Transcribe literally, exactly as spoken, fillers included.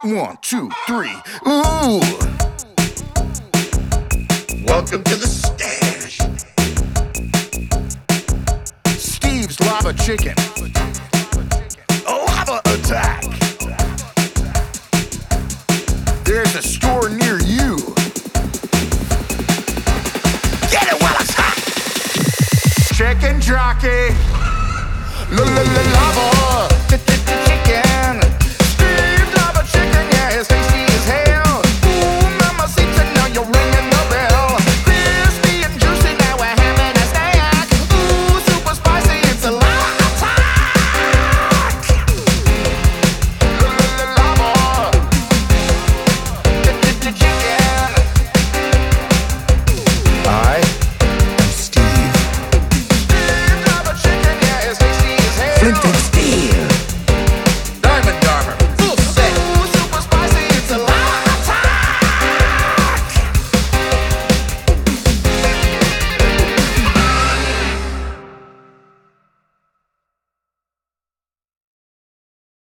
One, two, three. Ooh. Welcome to the stash. Steve's Lava Chicken. Lava Attack. There's a store near you. Get it while it's hot. Chicken Jockey.